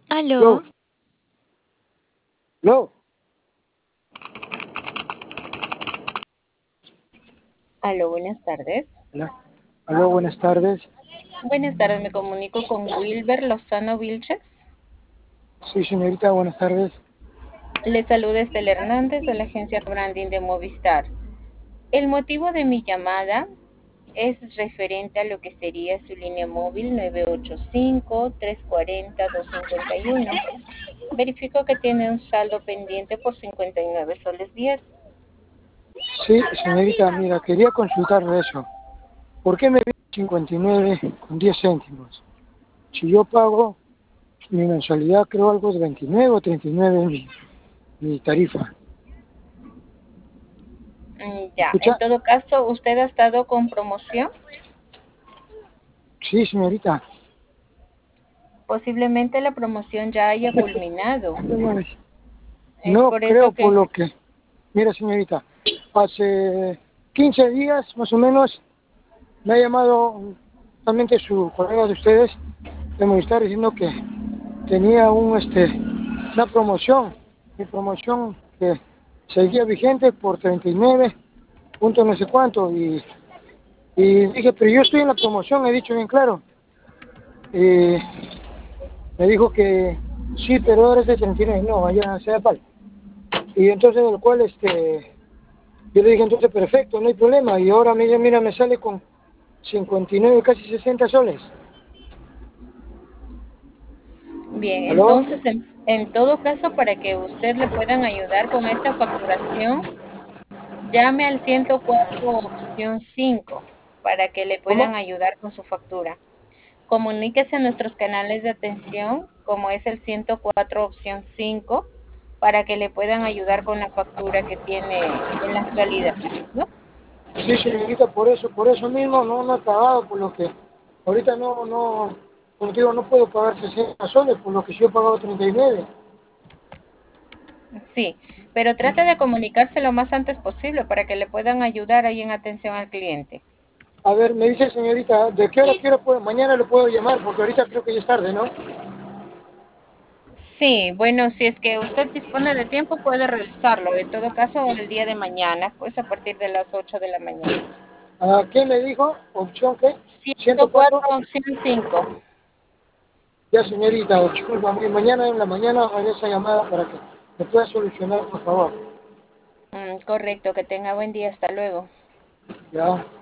Lo, Aló, lo, Aló, buenas tardes. hola. Aló, buenas tardes. Buenas tardes, me comunico con Wilber Lozano Vilches. Sí, señorita, buenas tardes. Le saluda Estela Hernández de la agencia Branding de Movistar. El motivo de mi llamada es referente a lo que sería su línea móvil 985-340-251. Verifico que tiene un saldo pendiente por 59 soles 10. Sí, señorita, mira, quería consultarle eso. ¿Por qué me viene 59 con 10 céntimos? Si yo pago mi mensualidad, creo algo de 29 o 39 mi tarifa. Ya, en ¿Escucha? todo caso, ¿usted ha estado con promoción? Sí, señorita. Posiblemente la promoción ya haya culminado. Es No por creo eso por que lo que... Mira, señorita, hace 15 días más o menos me ha llamado justamente su colega de ustedes de Movistar diciendo que tenía una promoción, mi promoción que seguía vigente por 39 puntos no sé cuánto y dije, pero yo estoy en la promoción, he dicho bien claro. Y me dijo que sí, pero ahora es de 39, no, allá sea pal. Y entonces del cual yo le dije entonces perfecto, no hay problema. Y ahora mira, me sale con 59, casi 60 soles. bien, ¿Aló? entonces en todo caso, para que usted le puedan ayudar con esta facturación, llame al 104 opción 5 para que le puedan ¿Cómo? ayudar con su factura. Comuníquese a nuestros canales de atención, como es el 104 opción 5 para que le puedan ayudar con la factura que tiene en la actualidad, ¿no? Sí, señorita, por eso mismo no he pagado, por lo que ahorita como te digo, no puedo pagar 60 soles, por lo que yo he pagado 39. Sí, pero trate de comunicarse lo más antes posible para que le puedan ayudar ahí en atención al cliente. A ver, me dice señorita, ¿de qué hora puedo? Mañana le puedo llamar, porque ahorita creo que ya es tarde, ¿no? Sí, bueno, si es que usted dispone de tiempo, puede realizarlo. En todo caso, el día de mañana, pues a partir de las 8 de la mañana. ¿A qué me dijo? ¿Opción qué? 104. 104 opción 5. Ya, señorita, disculpa, mañana en la mañana haré esa llamada para que me pueda solucionar, por favor. Correcto, que tenga buen día. Hasta luego. Ya.